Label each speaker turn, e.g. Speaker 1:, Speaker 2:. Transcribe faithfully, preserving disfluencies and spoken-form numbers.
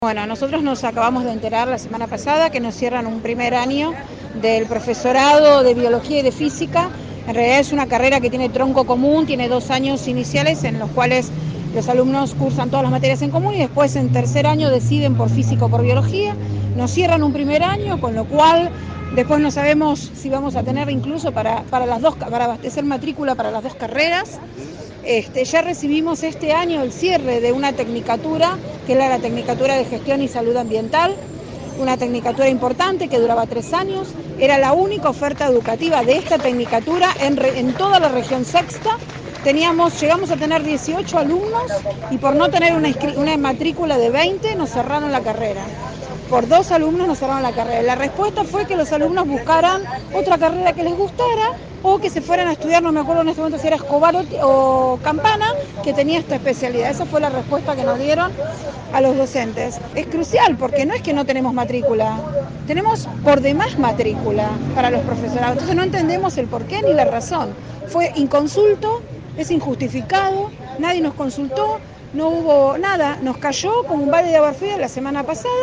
Speaker 1: Bueno, nosotros nos acabamos de enterar la semana pasada que nos cierran un primer año del profesorado de biología y de física. En realidad es una carrera que tiene tronco común, tiene dos años iniciales en los cuales los alumnos cursan todas las materias en común y después en tercer año deciden por física o por biología. Nos cierran un primer año, con lo cual después no sabemos si vamos a tener incluso para, para las dos, para abastecer matrícula para las dos carreras. Este, ya recibimos este año el cierre de una tecnicatura, que era la Tecnicatura de Gestión y Salud Ambiental, una tecnicatura importante que duraba tres años, era la única oferta educativa de esta tecnicatura en, en toda la región sexta. Teníamos, llegamos a tener dieciocho alumnos y por no tener una, una matrícula de veinte nos cerraron la carrera. Por dos alumnos nos cerraron la carrera. La respuesta fue que los alumnos buscaran otra carrera que les gustara o que se fueran a estudiar, no me acuerdo en este momento si era Escobar o, o Campana, que tenía esta especialidad. Esa fue la respuesta que nos dieron a los docentes. Es crucial porque no es que no tenemos matrícula, tenemos por demás matrícula para los profesorados. Entonces no entendemos el porqué ni la razón. Fue inconsulto, es injustificado, nadie nos consultó, no hubo nada, nos cayó como un balde de agua fría la semana pasada.